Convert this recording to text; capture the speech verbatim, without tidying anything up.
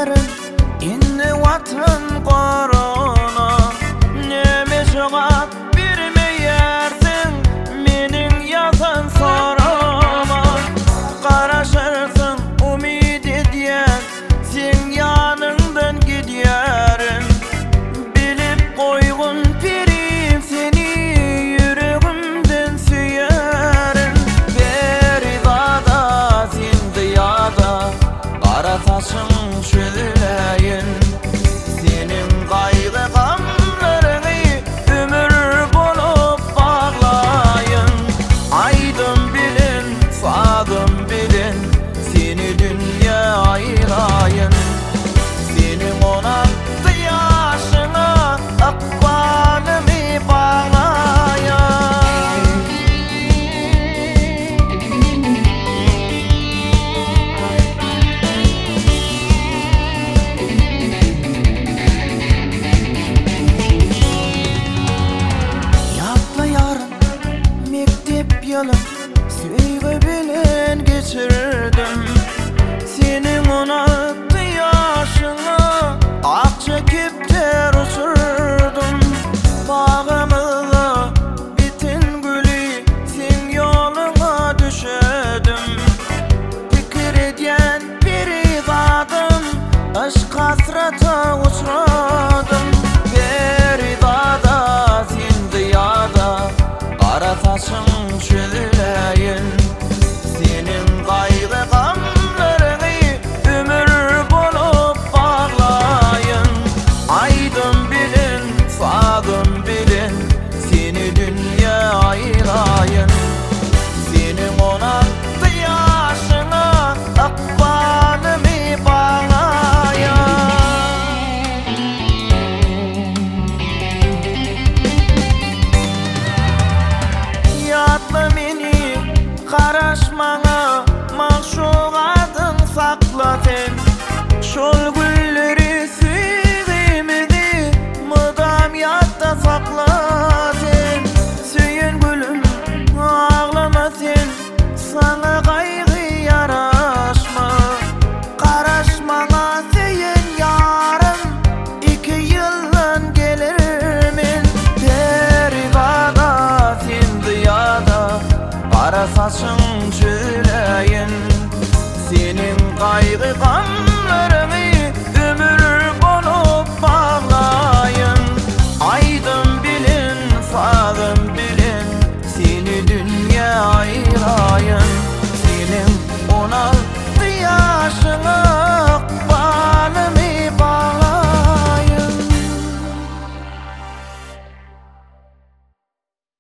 giderim inni vatan korona. Neme cevap vermeyersin menin yazan sorama. Karaşırsın umid ediyen sen yanından giderim. Bilip koygun pirim seni yüreğimden süyerim. Beridada zindiyada kara taşın çözüleyin. Senin kaygı gamlarını ömür bulup bağlayın. Aydın bilin, fadım bilin, seni dünya ayırayın. Senin ona yaşına akbalımı bağlayın. Yapma yarın mektep yılım sevgi bilen geçirdim. Senin ona yaşına ak çekip ter uçurdum. Bağımızda bitin gülü sen yoluna düşedim. Fikir ediyen bir zadım aşk hasrata uçradım. Beridada zindiyada kara taşın çözüleyin. Senin kaygı gamlarını ömür bulup bağlayın. Aydın bilin, fadım bilin, seni dünya ayırayın. Senin ona yaşına akbalımı bağlayın. Yatma meni karaşmana, mahşugadın sakla sen. Şol gülleri sevgimizi mıdam yatta sakla sen. Söyün gülüm ağlama sen, sana kaygı yaraşma. Karaşmana seyin yarım, iki yıldan gelirmin. Beridada zindiyada kara saçın çöleyin. Senin kaygı gamlarını